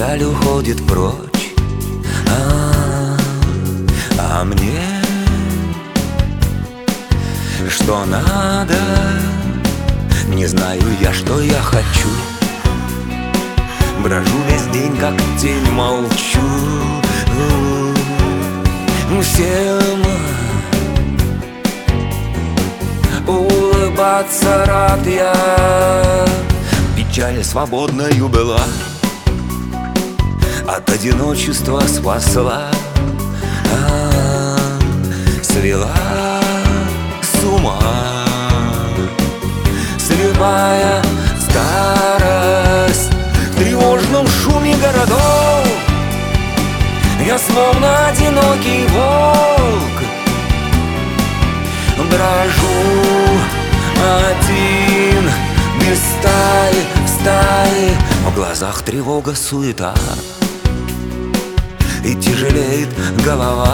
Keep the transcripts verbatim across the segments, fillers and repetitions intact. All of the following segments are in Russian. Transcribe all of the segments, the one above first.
печаль уходит прочь, а, а мне что надо, не знаю я, что я хочу. Брожу весь день, как тень, молчу. Всем улыбаться рад я. Печаль свободною была, от одиночества спасла, а, свела с ума. Слепая старость в тревожном шуме городов, я словно одинокий волк брожу один, без стаи, в стае. В глазах тревога, суета, и тяжелеет голова,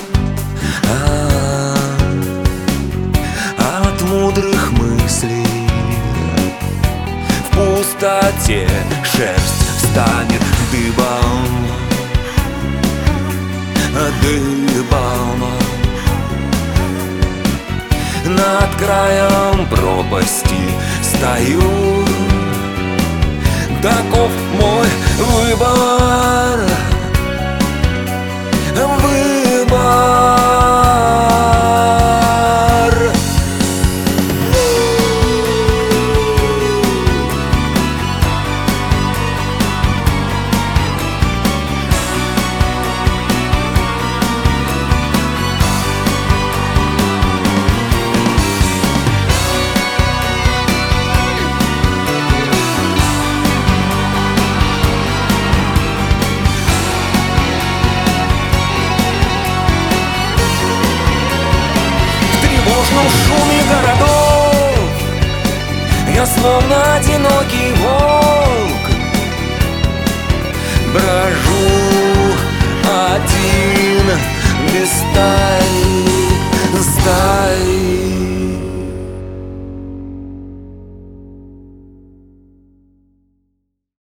а, от мудрых мыслей. В пустоте шерсть встанет дыбом, дыбом. Над краем пропасти стою, таков мой выбор, выбор. В шуме городов я словно одинокий волк брожу